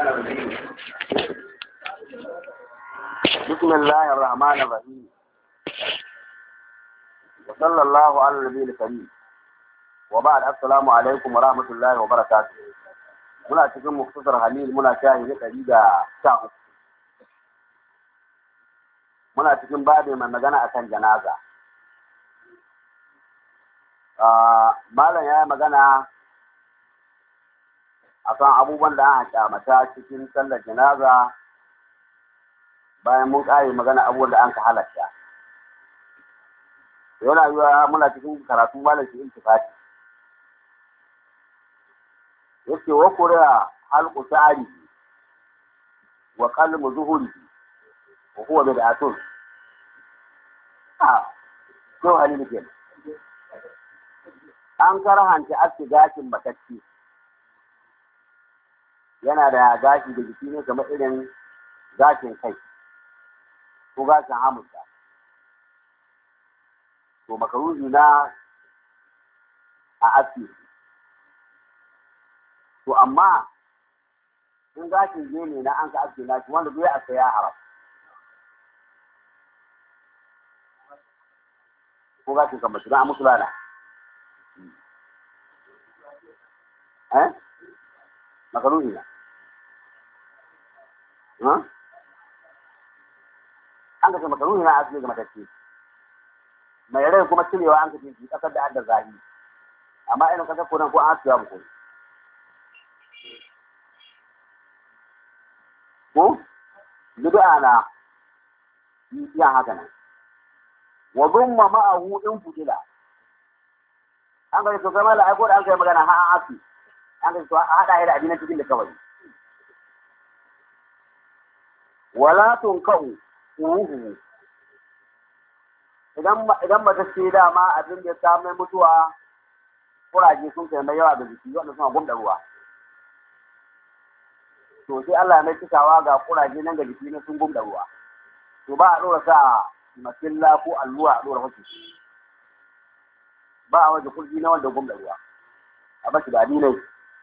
بسم الله الرحمن الرحيم وصلى الله على النبي الكريم وبعد السلام عليكم ورحمة الله وبركاته. muna cikin muktasar halil muna shahi na 113. muna cikin babi mai magana akan janaza. Malam ya yi magana akan abubuwan da aka kyamata cikin sallar janaza bayan mun ƙare magana abubuwan da an ka halatta. Yana yiwa muna cikin karatu malam shi intifati. Yake wa kuriya halqu ta'ari wa qalmu zuhuri wa huwa bid'atun. To halin ke. An karhanta aski gashin matacce. Yana da gashi da jiki ne kamar irin gashin kai ko gashin hamusa. To makaruhi na a aski. To amma in gashin gene na an ka aske na shi wanda zai aska ya haram. Ko gashin kan mace don a musu lana. Makaruhi na. An kashe makaruhi na aske ga matacce. Mai rai kuma cirewa an kashe shi kasar da adda zahi. Amma irin kasar kodan ko an aske ya bukuri. Ko bid'a na iya haka nan wa dhumma ma'ahu in futila an ga to kamar ai ko da an kai magana ha an afi an ga to a hada da addinin cikin da kawai wala tunkau uhu idan ba ta ce dama abin da ya samu mai mutuwa kuraje sun kai mai yawa da jiki wanda suna gumda ruwa to sai Allah ya mai cikawa ga kuraje nan ga jiki na sun gumda ruwa to ba a dora sa masilla ko allura a dora hoci ba a waje kurji na wanda gumda ruwa a bashi da adinai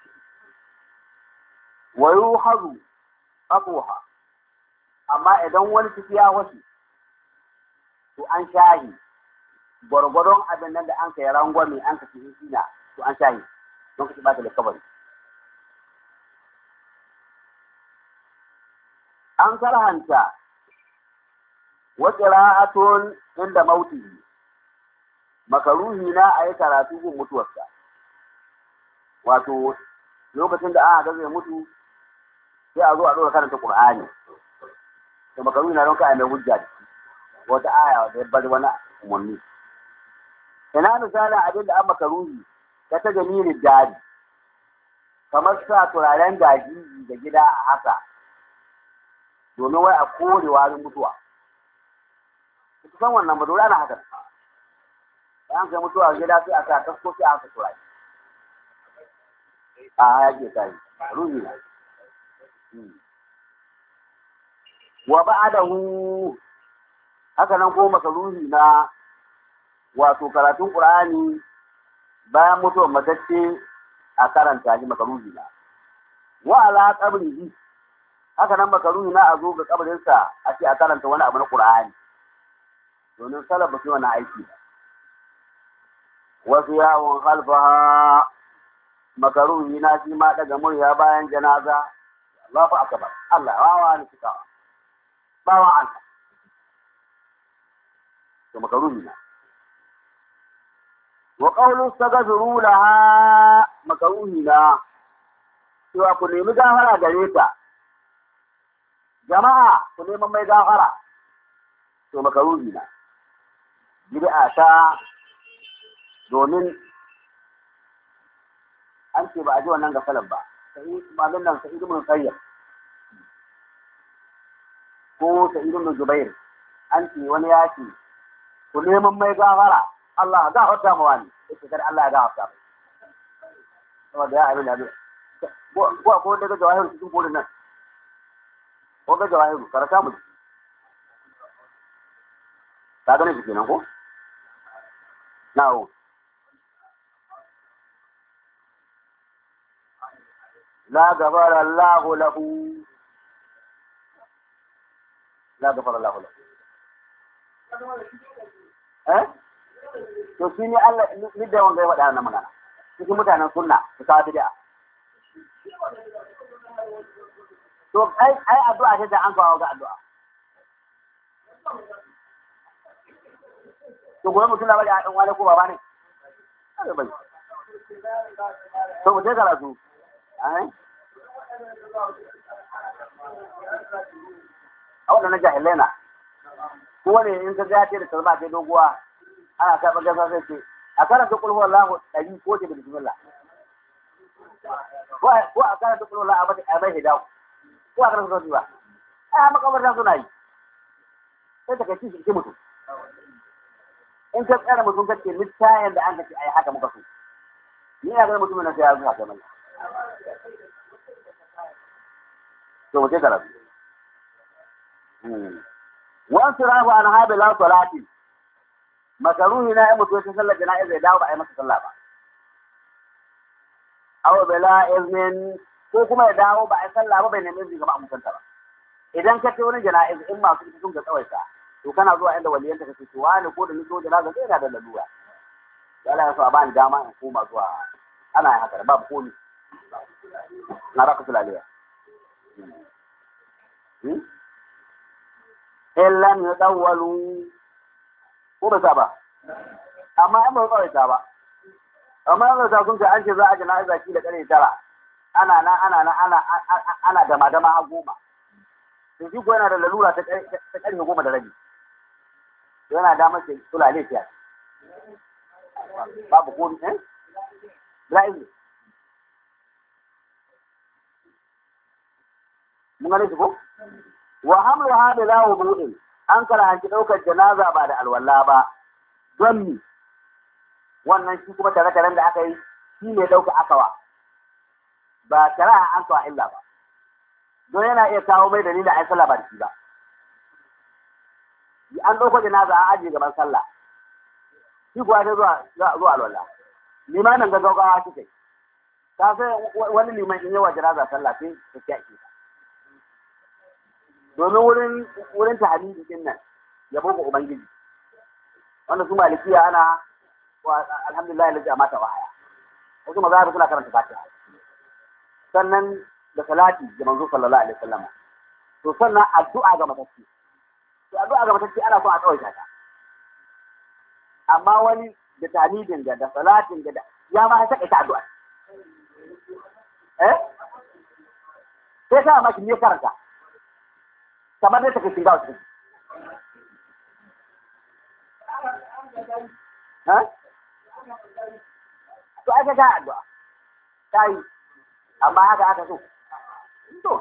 wa yuhazu abuha amma idan wani ciki ya hoci to an shahi gwargwadon abin nan da an kai rangwame an ka cikin sina to an shahi don ka ba ta da kabari an karhanta wa qira'atun inda mautihi makaruhi na ayi karatu gun mutuwarsa wato lokacin da aka ga zai mutu sai a zo a dora karanta Qur'ani to makaruhi na don ka mai hujja wata aya da bar wani umarni ina misalin abin da an makaruhi ta ta jamilin dari kamar sa turaren daji da gida a haka domin wai a kore warin mutuwa. Ku san wannan ba dole ana haka. Bayan kai mutuwa gida sai a sa kasko sai a haka turai. A ya ke kai. Ruhi na. Wa ba'adahu haka nan ko maka ruhi na wato karatun Qur'ani bayan mutuwar matacce a karanta shi maka ruhi na. Wa ala qabrihi haka nan makaruhi na a zo ga kabarinsa a ce a karanta wani abu na Qur'ani domin salaf ba su wani aiki ba wasu yawon halfaha makaruhi na shi ma daga murya bayan janaza Allahu akbar Allah wawa ni suka bawa an to makaruhi na wa qawlu astaghfiru laha makaruhi na cewa ku nemi gafara gare ta jama'a ku neman mai gafara to makaruhi na bid'a ta domin an ce ba a ji wannan gafalan ba sai malin nan sai ibn sayyid ko sai ibn zubair an ce wani ya ce ku neman mai gafara Allah ga hota ma wani sai kar Allah ya ga hota saboda ya abin da ko daga jawahir cikin kolin nan ko ga jawahiru karata mu ka gane shi kenan ko na'u la ghafara Allahu lahu la ghafara Allahu lahu to shi ne Allah ni da wanga ya faɗa na magana cikin mutanen sunna su kawo bid'a to ai addu'a ce da an kawo ga addu'a to gobe mutum labari a ɗan wani ko baba ne kada bai to mu je karatu a waɗannan jahilai na kowane in ka gace da kalma ce doguwa ana karɓar gasa sai ce a karanta kulhu Allahu ɗari ko ce da bismillah ko a karanta kulhu Allahu a bai hidaw ko a karanta sauti ba a makabarta suna yi sai ta kai shi mutum in ka tsara mutum ka ce littayen da an ka ce ai haka muka so ni ina ganin mutumin na sai ya zuwa kai mai to mu je karatu wasu rahu an haɓe la salati makaruhi na mutu ya sallar jana'iza ya dawo ba a yi masa sallah ba aw bala iznin ko kuma ya dawo ba a yi sallah ba bai nemi izini gaba a musanta ba idan ka ce wani jana'iza in masu ita sun ga tsawaita to kana zuwa inda waliyanta ka ce to wani ko da ni so jana'iza zai yana da lalura ya la so a bani dama in koma zuwa ana yin haka babu komi na raka sulaliya illan ya dawwalu ko ba ba amma an ba tsawaita ba amma an ga sun ce an ce za a jana'iza shi da kare tara ana dama dama a goma to shi ko yana da lalura ta karfe 10:30 yana da mace sulale fiya babu ko ra'ayi mun gane shi ko wa hamlu hada la wudu'in an karahanci daukar janaza ba da alwala ba don ni wannan shi kuma tare-taren da aka yi shi ne dauka akawa ba karaha an kawa illa ba don yana iya kawo mai dalilin ai sallah ba da shi ba an dauko janaza an ajiye gaban sallah shi kuwa ta zuwa alwala limanin gaggawa shi kai ta sai wani liman in yawa janaza sallah sai ta kyaki domin wurin tahlili din nan yabo ga ubangiji wanda su malikiya ana alhamdulillah lazi amata wahaya wasu mazhabi suna karanta fatiha sannan da salati da manzo sallallahu alaihi wasallam to sannan addu'a ga matacci to addu'a ga matacci ana so a tsawaita ta amma wani da tahlilin da salatin da ya ma saka ita addu'a sai ka maki ne karanta kamar da take shiga wasu to aka ga addu'a tai amma haka aka so to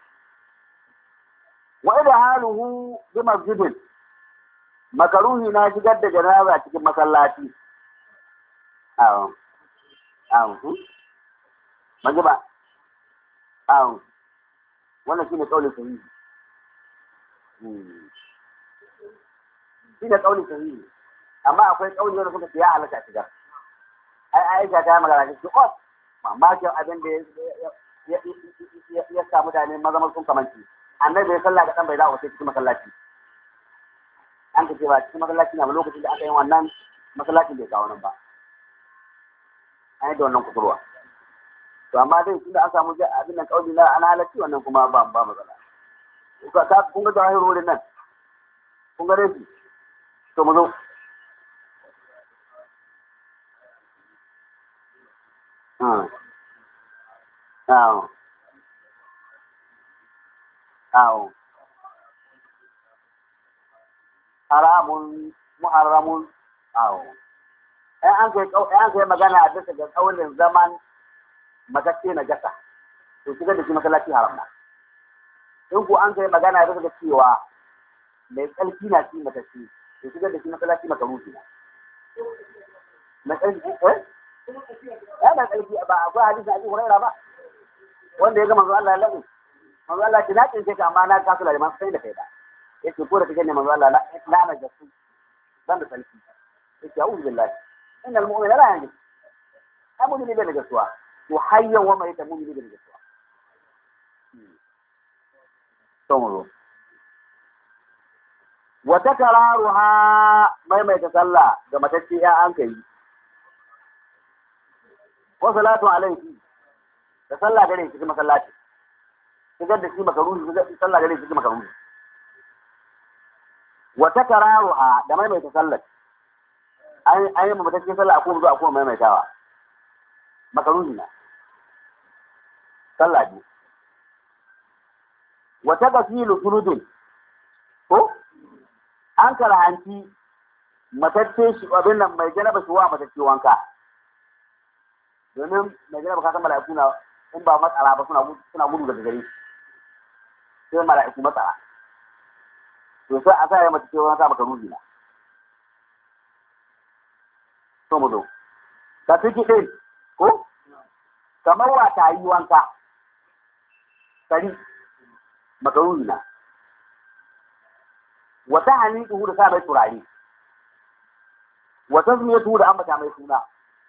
wa idha haluhu bi masjidin makaruhi na shigar da janaza cikin masallaci manje ba wannan shine kaulin sahihi shine kaulin sahihi amma akwai kauli wanda suka ce ya halaka shigar Aisha ta magana shi ko mamakin abin da ya sa mutane maza sun kamanci annabi ya sallah da dan bai dawo sai cikin masallaci an ka ce ba cikin masallaci na lokacin da aka yi wannan masallacin bai kawo nan ba an yi da wannan kusurwa to amma dai tunda an samu abin nan kauli na ana halacci wannan kuma ba matsala kun ga zahirin wurin nan kun ga refi to mu zo haramun muharramun an kai magana a bisa ga kaulin zaman matacce na gasa to shigar da shi masallaci haram na in ko an kai magana bisa ga cewa mai tsarki na shi matacce to shigar da shi masallaci makaruhi na tsarki ya da tsarki ba akwai hadisi Abu Hurairah ba wanda ya ga manzo Allah ya lamu manzo Allah ki nakin ce ka amma na kasu da man sai da kai ba yace ko da kake ne manzo Allah la na jasu dan da tsarki yace a'udhu billahi innal mu'mina la yanjus abu ne da jasuwa to hayyan wa mai ta mu'mini da jasuwa mu zo wata kararuha maimaita sallah ga matacce ya an kai wa salatu alaihi da sallah gare shi masallaci shigar da shi makaruhi sallah gare shi makaruhi wata kararuha da maimaita sallah an yi matacce sallah a kuma zuwa kuma maimaitawa makaruhi na sallah ne wata gasilu sunudin ko an karahanci matacce shi abin nan mai janaba shi wa matacce wanka domin mai janaba kasan mala'iku na in ba matsala ba suna gudu daga gare shi sai mala'iku matsala to sai a sa ya matacce wanka maka ruhi na to mu zo ka fiki din ko kamar wa ta yi wanka sari maka ruhi na wata haniku da sa mai turare wata zumiyatu da ambata mai suna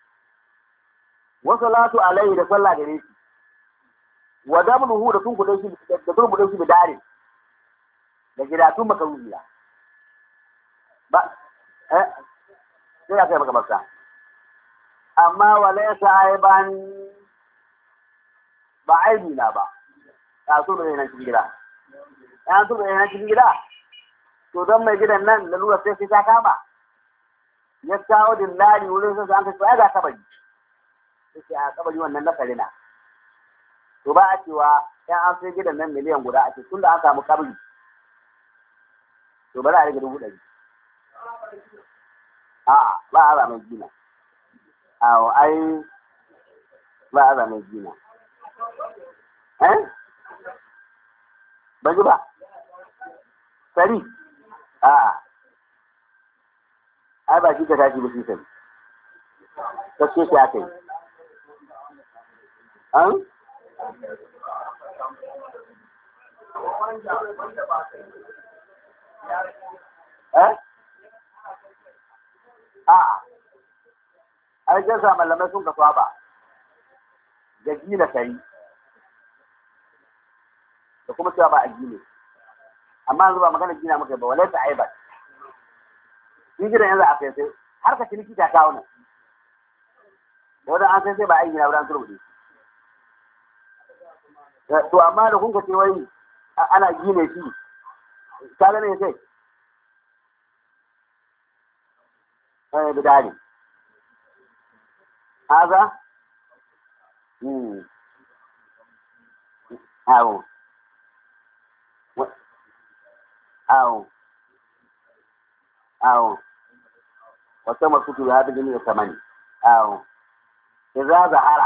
wa salatu alaihi da sallah gare shi wa damnuhu da tun kudai shi da tun kudai shi da dare da gidatun makaruhiya ba sai ya kai maka masa amma walaysa aiban ba aibi na ba ya so da yana cikin gida ya so da yana cikin gida to don mai gidan nan lalura sai ta kama ya kawo dillali wurin sai an kai ga kabari sai a kabari wannan na karina to ba a cewa ya an sai gidan nan miliyan guda ake tunda an samu kabari to ba za a rage 100,000 a ba a zama gina ai ba a zama gina ban ji ba sari ai ba shi ka tashi ba shi sani kace shi aka yi ai jasa malamai sun kasuwa ba da gina sari da kuma cewa ba a gine amma yanzu ba magana gina muka ba walai ta aibar shi gidan yanzu a kai sai har ka ciniki ta kawo nan da wadda an sai ba a yi gina wurin turbuɗe to amma da kun ka ce wai ana gine shi ka gane sai bidani haza awo wata masu tuba haɗu gini da samani إذا ظهر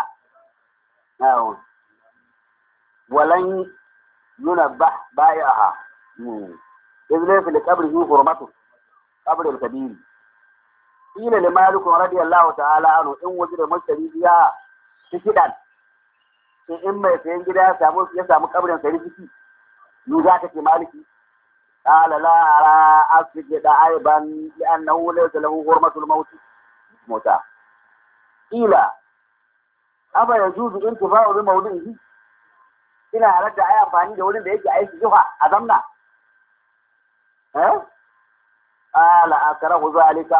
ولن ينبه بائعها إذ ليس لقبره حرمته قبر الكبير قيل لمالك رضي الله تعالى عنه إن وجد مشتري فيها سكدا in mai sayan gida ya samu kabarin sai ciki yu za ka ce maliki qala la ara asjida aiban li annahu laysa lahu hurmatul mauta ila aba yajuzu intifa'u bi mawdihi ina halatta ai amfani da wurin da yake aiki zuwa a zamna ala akrahu zalika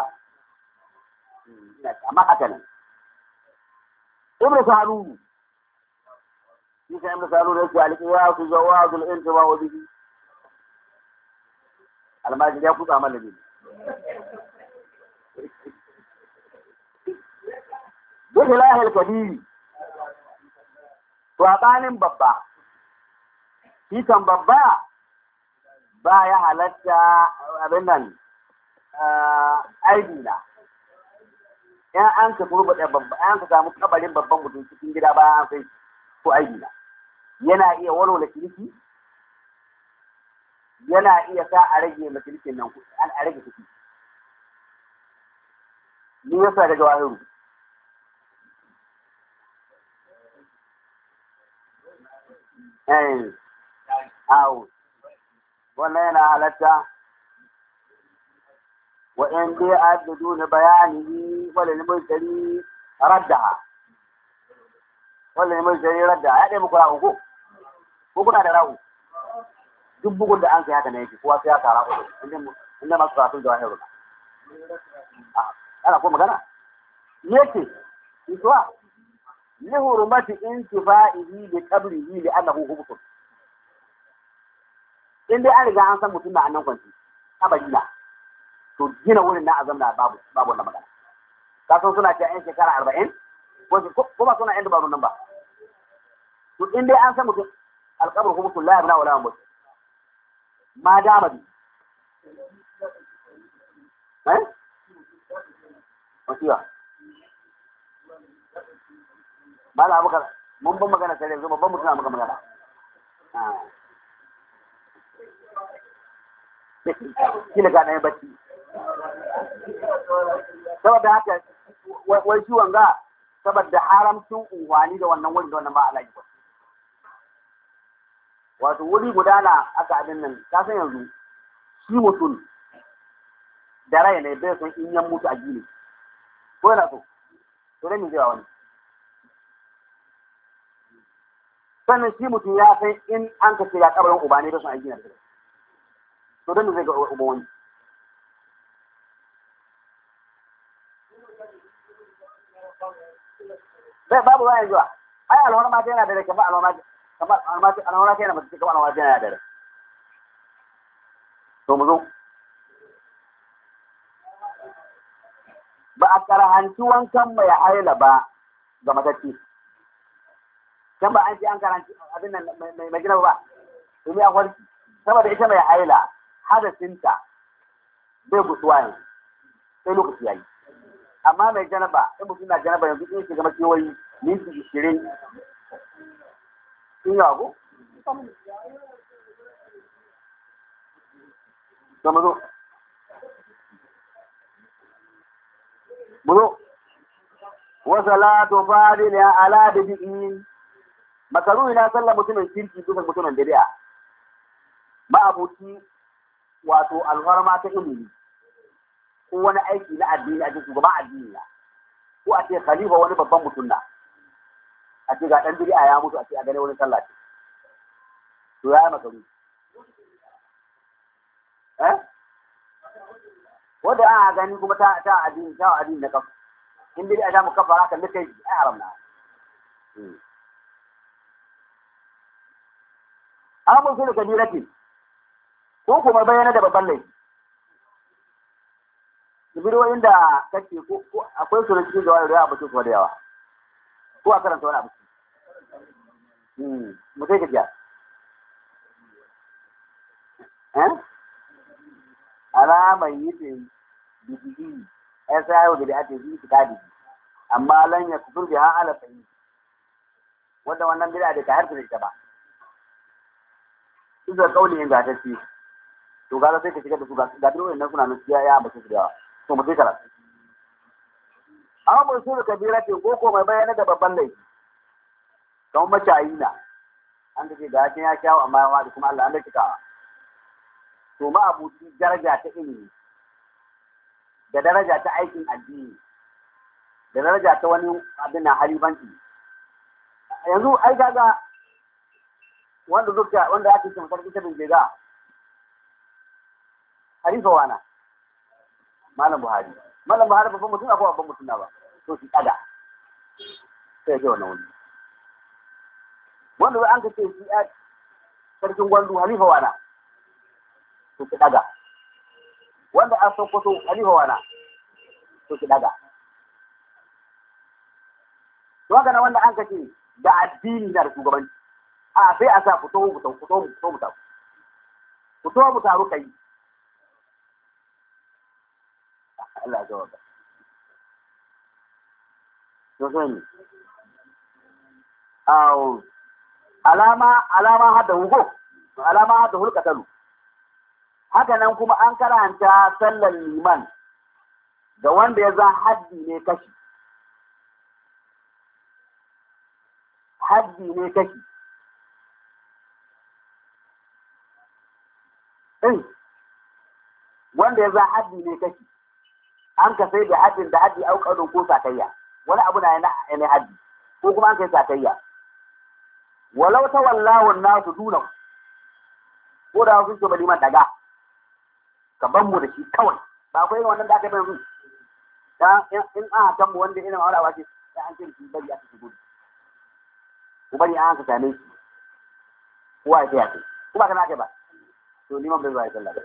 amma haka nan ibnu salulu shi sai ibnu salulu yake alqiyasu jawazul intifa'u bihi almajid ya kusa malabi duk lahil kabiri to a tsanin babba shi kan babba ba ya halatta abin nan aibi na yan an ka turbaɗe babba an ka samu kabarin babban mutum cikin gida bayan an sai ko aibi na yana iya walwala kirki yana iya sa a rage makirkin nan a rage kuɗi ni yasa da jawahiru awo wannan yana halatta wa in dai addu na bayanihi wala ne mai dari raddaha wala ne mai dari raddaha ya dai muku rahu ko kuna da rahu duk bugun da an kai haka ne yake kowa sai ya kara uku inda masu karatun da wahiru ana ko magana yake isuwa li hurmati intifa'ihi bi qabrihi li annahu hubutun in dai an riga an san mutum na annan kwanci kabari na to gina wurin na azam da babu wannan magana ka san suna cewa yan shekara 40 ko ba suna yan dabarun nan ba to in dai an san mutum alqabru hubutun la yabna wala yamut ma dama bi wasiya mala abukar mun ban magana sai yanzu babban mutum na maka magana kila ga ɗaya bacci saboda haka wai shi wanga saboda haramcin unwani da wannan wurin da wannan ba alaji ba wato wuri gudana aka abin nan ka san yanzu shi mutum da rai ne bai son in yan mutu a gini ko yana so to dai mu jira wani sannan shi mutum ya san in an ka ce ya kabarin uba ne bai son a gina da to dan zai ga uba wani bai babu wani zuwa ai alwara ma yana da rai kamar alwara yana mace kamar alwara yana da rai to mu zo ba a karahanci wankan mai haila ba ga matacci can ba an ce an karanci abin nan mai gina ba to me akwai saboda ita mai haila hadasinta bai gusuwa yanzu sai lokaci yayi amma mai janaba in mutum na janaba yanzu in shiga makewayi minti 20 sun yawa ko to mu zo wa salatu fadil ya ala bi'in makaruhi na sallar mutumin kirki dukan mutumin bid'a ma'abuci wato alfarma ta ilimi ko wani aiki na addini a cikin shugaban addini na ko a ce khalifa wani babban mutum na a ce ga dan bid'a ya mutu a ce a gane wani sallah ce to ya makaruhi wanda an gani kuma ta addini na kafa in bid'a ta mukaffara kan da kai ai haram na amun su da kabiratin ko kuma bayyana da babban laifi bidiyoyin da kake ko akwai su da cikin jawari da abu su da yawa ko a karanta wani abu mu sai ka jiya alamar yi bidii ai sai yau da ake yi tikadi amma lan ya kufur bi ha ala sayi wanda wannan bid'a da ka harfi da ita ba su da kauli in gatacce to ga sai ka shiga da su ga dole nan suna nan ya ba su da yawa to mu sai karatu amma mun so kabira ce ko mai bayana da babban laifi kamar macayi na an ce ga ya kyawu amma ya wadi kuma Allah an da kika to ma abuci daraja ta ilimi da daraja ta aikin addini da daraja ta wani abin na halifanci yanzu ai kaga wanda ake cin sarki ta bindiga halifa wana malam buhari babban mutum akwai babban mutum na ba to shi kada sai ya ce wannan wanda an ka ce shi a sarkin gwandu halifa wana to ki daga wanda an sokoto halifa wana to ki daga to haka nan wanda an kace da addini na da shugabanci a sai a sa fito mu taru kai Allah ya jawaba to sai ni alama hada huko alama hada hulkatalu haka nan kuma an karanta sallar liman ga wanda ya zan haddi ne kashi wanda ya zan haddi ne kashi an ka sai da haddi auƙadon ko sakayya wani abu na yana haddi ko kuma an kai sakayya walau ta wallahun nasu dunan ko da sun ce ba liman daga ka ban mu da shi kawai ba akwai irin wannan da aka yi yanzu in an hakan mu wanda irin aurawa ce sai an ce shi bari aka shigo ku bari an ka same shi kowa ya tsaya ko ba kana ake ba to liman bai zuwa ya sallah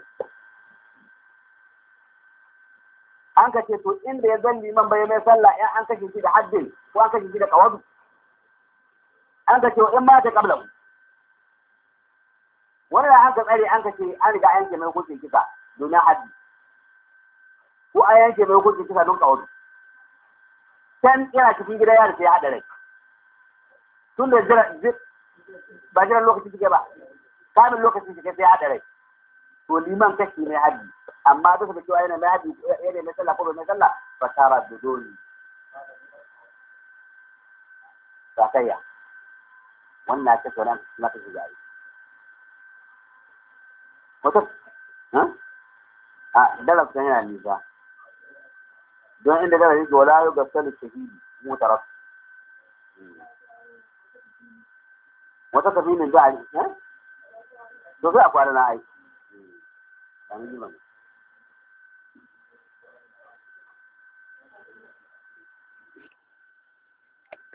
an ka ce to inda ya zan liman bai mai sallah in an kashe shi da haddin ko an kashe shi da kawadu an ka ce in ma ta kabla wani da an ka tsare an ka ce an riga yanke mai hukuncin kisa domin haddi ko an yanke mai hukuncin kisa don kawadu can yana cikin gida ya rufe ya haɗa rai tun da ba jiran lokaci suke ba kamin lokaci suke sai ya haɗa rai to liman kashi mai haddi amma duka da cewa yana mai haddi yana mai sallah ko mai sallah ba tara da dole sakayya wannan ta sauran na ta shiga yi mutum a dalar sun yana nisa don inda dalar yake wala yau ga sallar shahidi mutarar wata tafi ne za a yi to sai a kwana na aiki